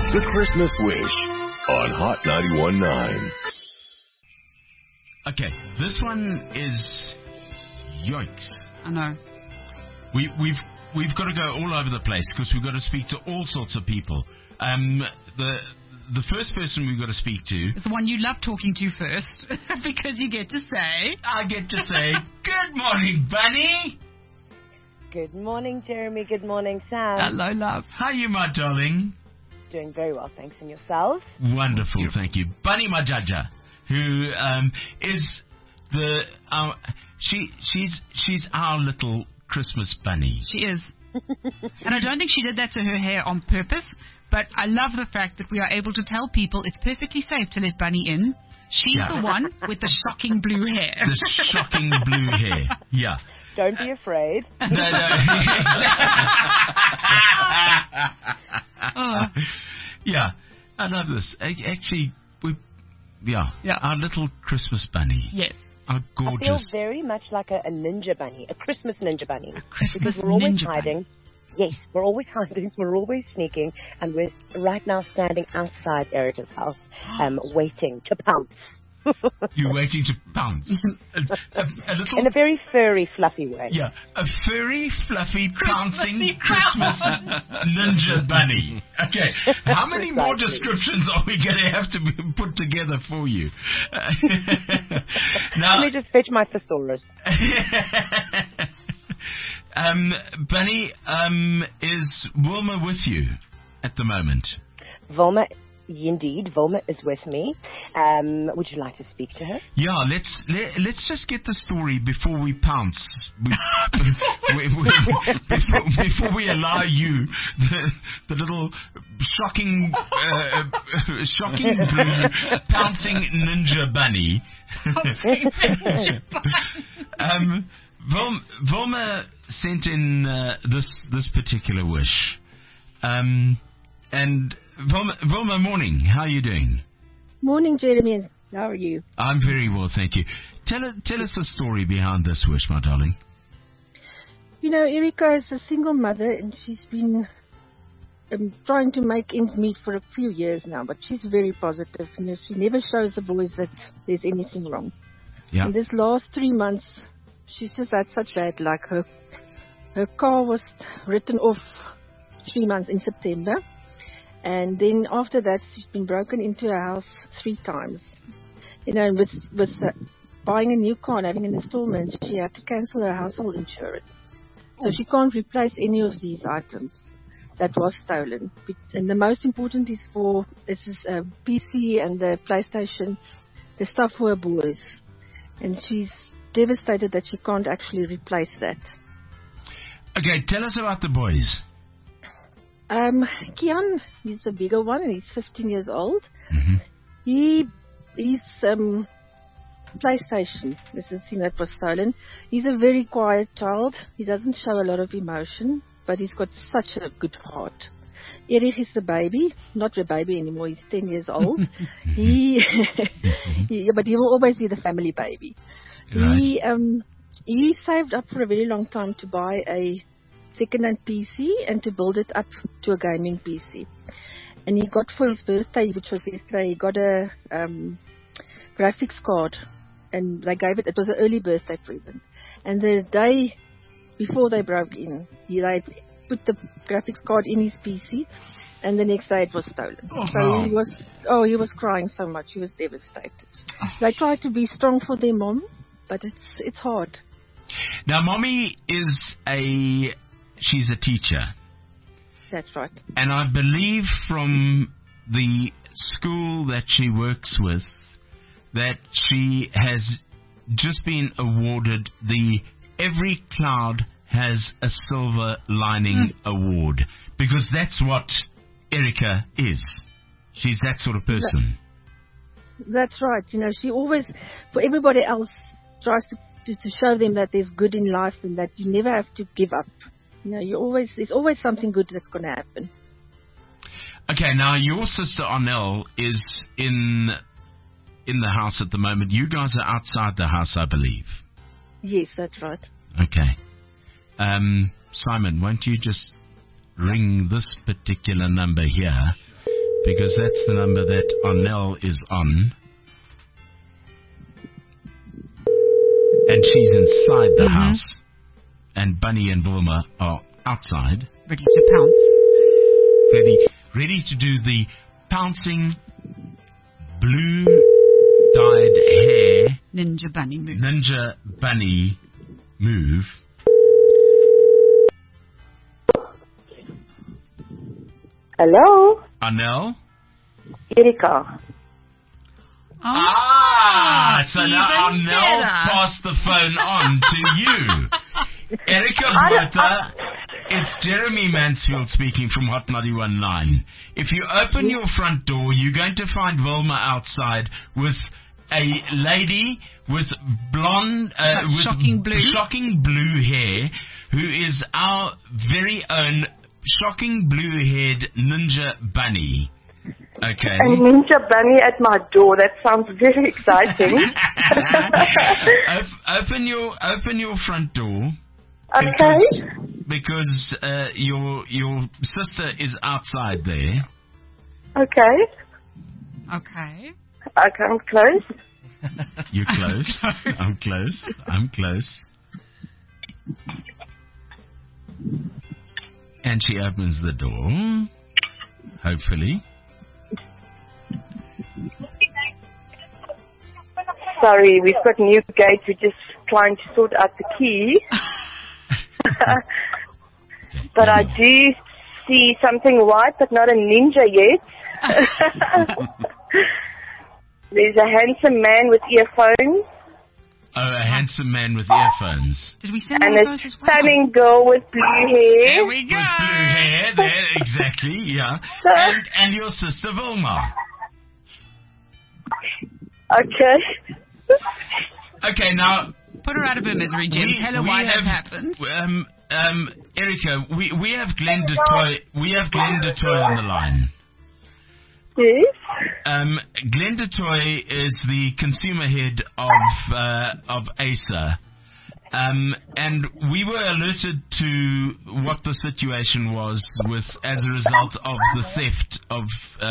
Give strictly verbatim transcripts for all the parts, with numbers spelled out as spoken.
The Christmas Wish on Hot ninety-one point nine. Okay, this one is yikes. I know. We, we've we've got to go all over the place because we've got to speak to all sorts of people. Um, the the first person we've got to speak to is the one you love talking to first because you get to say. I get to say, good morning, Bunny. Good morning, Jeremy. Good morning, Sam. Hello, love. How are you, my darling? Doing very well, thanks. And yourself? Wonderful, thank you. Bunny Majaja, who um, is the uh, she she's she's our little Christmas bunny. She is. And I don't think she did that to her hair on purpose, but I love the fact that we are able to tell people it's perfectly safe to let Bunny in. She's Yeah. the one with the shocking blue hair. The shocking blue hair. Yeah. Don't be afraid. No, no. Oh. Yeah, I love this. A- Actually, we, yeah, Yeah. our little Christmas bunny. Yes. Our I feel gorgeous. very much like a, a ninja bunny, a Christmas ninja bunny. Christmas because we're always ninja bunny. hiding. Yes, we're always hiding, we're always sneaking, and we're right now standing outside Erica's house, um, waiting to pounce. You're waiting to pounce. a, a, a little. In a very furry, fluffy way. Yeah, a furry, fluffy, pouncing Christmas ninja bunny. Okay, how many more Exactly. descriptions are we going to have to be put together for you? Now, Let me just fetch my thesaurus. um, Bunny, um, is Wilma with you at the moment? Vilma, indeed, Vilma is with me. Um, would you like to speak to her? Yeah, let's let, let's just get the story before we pounce. We, we, we, before, before we allow you the, the little shocking, uh, shocking blue pouncing ninja bunny. um, Vil, Vilma sent in uh, this this particular wish, um, and Vilma, Vilma, morning. How are you doing? Morning, Jeremy. and How are you? I'm very well, thank you. Tell tell us the story behind this wish, my darling. You know, Erica is a single mother, and she's been um, trying to make ends meet for a few years now, but she's very positive. You know, she never shows the boys that there's anything wrong. Yeah. In this last three months, she's just had such bad luck. Her, her car was written off three months in September. And then after that, she's been broken into her house three times. You know, with with uh, buying a new car and having an installment, she had to cancel her household insurance. So she can't replace any of these items that was stolen. And the most important is for this is a P C and the PlayStation, the stuff for her boys. And she's devastated that she can't actually replace that. Okay, tell us about the boys. Um, Kian, he's the bigger one, and he's fifteen years old. Mm-hmm. He, he's um, PlayStation. This is the thing that was stolen. He's a very quiet child. He doesn't show a lot of emotion, but he's got such a good heart. Erich is the baby, not the baby anymore. He's ten years old. he, he, but he will always be the family baby. Right. He, um, he saved up for a very long time to buy a second-hand P C and to build it up to a gaming P C. And he got for his birthday, which was yesterday, he got a um, graphics card, and they gave it, it was an early birthday present. And the day before they broke in, he, they put the graphics card in his P C, and the next day it was stolen. Oh, so no. he was, oh, he was crying so much, he was devastated. They tried to be strong for their mom, but it's it's hard. Now, Mommy is a, she's a teacher. That's right. And I believe from the school that she works with that she has just been awarded the Every Cloud Has a Silver Lining mm. Award. Because that's what Erica is. She's that sort of person. That's right. You know, she always, for everybody else, tries to, to, to show them that there's good in life and that you never have to give up. You know, you always there's always something good that's going to happen. Okay, now your sister Arnell is in in the house at the moment. You guys are outside the house, I believe. Yes, that's right. Okay. Um, Simon, won't you just ring this particular number here because that's the number that Arnell is on. And she's inside the Mm-hmm. house. And Bunny and Wilma are outside. Ready to pounce. Ready, ready to do the pouncing, blue-dyed hair Ninja bunny move. ninja bunny move. Hello, Arnell? Erika. Oh, Ah, so even now Arnell better. passed the phone on to you. Erica Botha, it's Jeremy Mansfield speaking from Hot ninety-one point nine. If you open your front door, you're going to find Wilma outside with a lady with blonde, uh, Uh, with shocking blue. shocking blue hair, who is our very own shocking blue-haired ninja bunny. Okay. A ninja bunny at my door. That sounds very exciting. Op- open your open your front door. Okay. Because, because uh, your your sister is outside there. Okay. Okay. Okay, I'm close. You're close. I'm close. I'm close. And she opens the door. Hopefully. Sorry, we've got new gate. We're just trying to sort out the key. But I do see something white, but not a ninja yet. There's a handsome man with earphones Oh, a handsome man with earphones. Did we send and one of a those as well? stunning girl with blue hair. There we go. With blue hair, there, exactly, yeah. And, and your sister Vilma. Okay. Okay, now... Put her out of her misery, Jim. We, Tell her we why have, that happened. Um, um, Erica, we, we have Glenn DeToy, we have Glenn DeToy on the line. Yes. Um, Glenn DeToy is the consumer head of uh, of Acer, um, and we were alerted to what the situation was with as a result of the theft of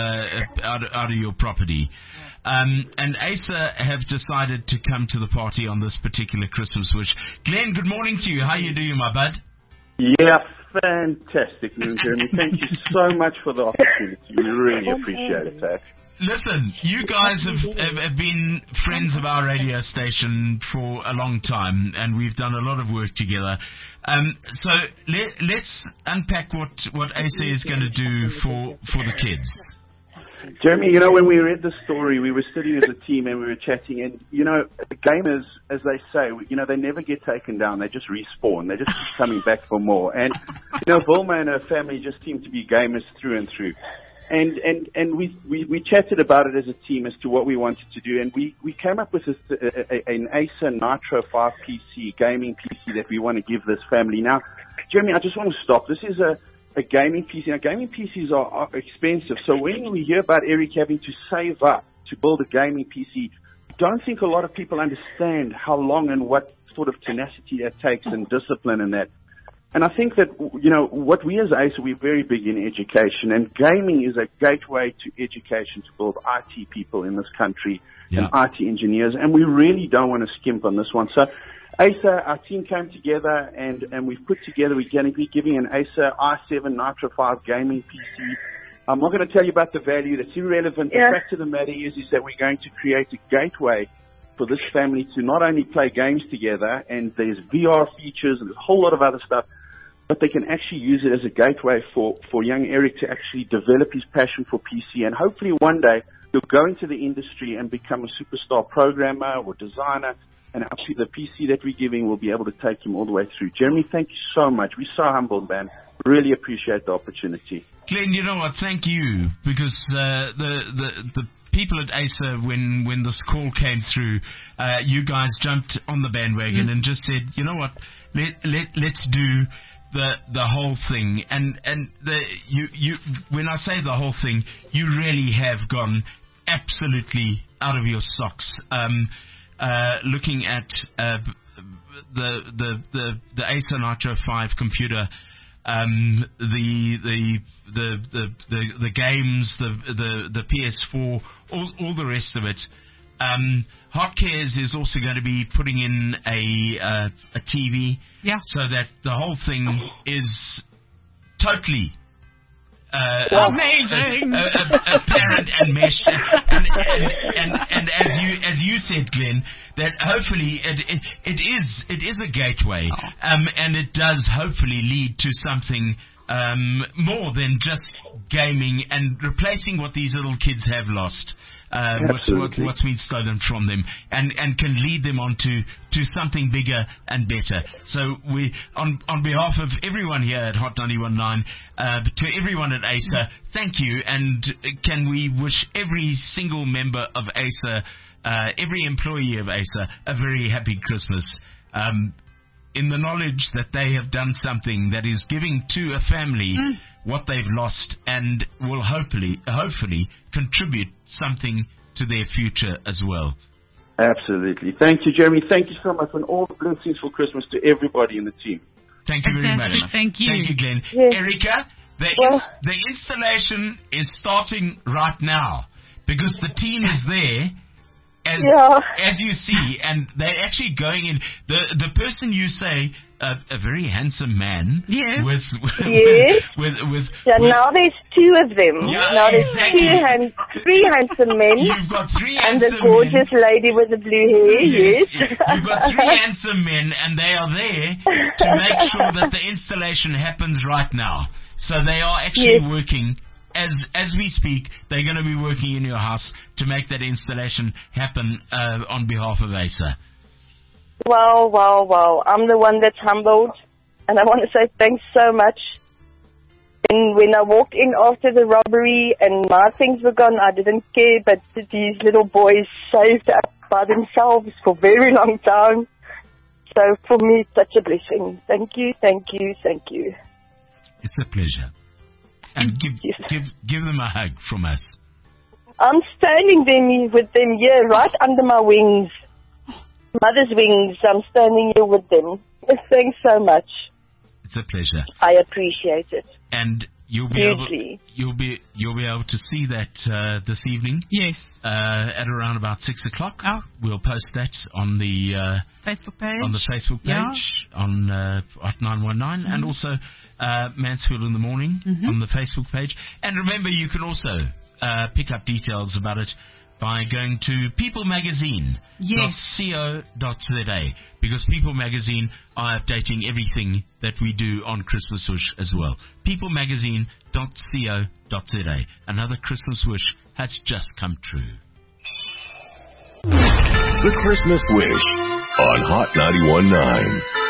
uh, out, out of your property. Um, and Acer have decided to come to the party on this particular Christmas wish. Glenn, good morning to you. How you doing, my bud? Yeah, fantastic news, Jeremy. Thank you so much for the opportunity. We really appreciate it, eh? Listen, you guys have, have, have been friends of our radio station for a long time, and we've done a lot of work together. Um, so let, let's unpack what, what Acer is going to do for, for the kids. Jeremy, you know, when we read the story, we were sitting as a team and we were chatting, and, you know, gamers, as they say, you know, they never get taken down. They just respawn. They just keep coming back for more. And, you know, Vilma and her family just seem to be gamers through and through. And and and we, we, we chatted about it as a team as to what we wanted to do, and we, we came up with this, a, a, an Acer Nitro five P C, gaming P C that we want to give this family. Now, Jeremy, I just want to stop. This is a a gaming P C. Now, gaming P Cs are, are expensive, so when we hear about Eric having to save up to build a gaming P C, I don't think a lot of people understand how long and what sort of tenacity that takes and discipline and that. And I think that, you know, what we as Acer, we're very big in education, and gaming is a gateway to education to build I T people in this country, Yeah. and I T engineers, and we really don't want to skimp on this one. So Acer, our team came together, and, and we've put together, we're going to be giving an Acer i seven Nitro five gaming P C. I'm not going to tell you about the value. That's irrelevant. Yeah. The fact of the matter is, is that we're going to create a gateway for this family to not only play games together, and there's V R features and a whole lot of other stuff, but they can actually use it as a gateway for, for young Eric to actually develop his passion for P C, and hopefully one day he'll go into the industry and become a superstar programmer or designer, and actually the P C that we're giving will be able to take him all the way through. Jeremy, thank you so much. We're so humbled, man. Really appreciate the opportunity. Glenn, you know what? Thank you, because uh, the, the the people at Acer, when, when this call came through, uh, you guys jumped on the bandwagon mm. and just said, you know what, let, let, let's do the the whole thing. And and the you you when I say the whole thing, you really have gone absolutely out of your socks. Um, uh, looking at uh, the, the the the Acer Nitro five computer, um, the, the the the the the games, the the the P S four, all all the rest of it. Um, Hot Cares is also going to be putting in a uh, a T V, Yeah. so that the whole thing is totally uh, amazing, uh, uh, apparent and meshed, and, and, and, and as you as you said, Glenn, that hopefully it it, it is it is a gateway, um, and it does hopefully lead to something um, more than just gaming and replacing what these little kids have lost. Uh, what's, what, what's been stolen from them, and, and can lead them on to, to something bigger and better. So we, on on behalf of everyone here at Hot ninety-one point nine, uh, to everyone at ACER, thank you, and can we wish every single member of ACER, uh, every employee of ACER, a very happy Christmas. Um, in the knowledge that they have done something that is giving to a family mm. what they've lost, and will hopefully, hopefully contribute something to their future as well. Absolutely. Thank you, Jeremy. Thank you so much, and all the blessings for Christmas to everybody in the team. Thank you very much. Thank you. Thank you, Glenn. Yes. Erica, the, Well, ins- the installation is starting right now, because the team is there. As, Yeah. as you see, and they're actually going in. The the person you say, uh, a very handsome man. Yes. With, with, Yes. with, with, Yeah, with now there's two of them. Yeah, now there's exactly. two hand, three handsome men. You've got three and handsome the gorgeous men. lady with the blue hair, yes. You've got three handsome men, and they are there to make sure that the installation happens right now. So they are actually Yes. working. As as we speak, they're going to be working in your house to make that installation happen uh, on behalf of ACER. Wow, wow, wow. I'm the one that's humbled, and I want to say thanks so much. And when I walked in after the robbery and my things were gone, I didn't care, but these little boys saved up by themselves for a very long time. So for me, it's such a blessing. Thank you, thank you, thank you. It's a pleasure. And give Yes. give give them a hug from us. I'm standing there with them here, right under my wings. Mother's wings. I'm standing here with them. Thanks so much. It's a pleasure. I appreciate it. And you'll be Hugely. able you'll be you'll be able to see that uh, this evening. Yes. Uh, at around about six o'clock. Oh. We'll post that on the uh, Facebook page. on the Facebook page Yeah. on uh, Hot nine one nine, Mm-hmm. and also uh, Mansfield in the Morning Mhm. on the Facebook page. And remember, you can also uh, pick up details about it by going to people magazine dot co dot za, because People Magazine are updating everything that we do on Christmas Wish as well. people magazine dot co dot za. Another Christmas wish has just come true. The Christmas Wish on Hot ninety-one point nine.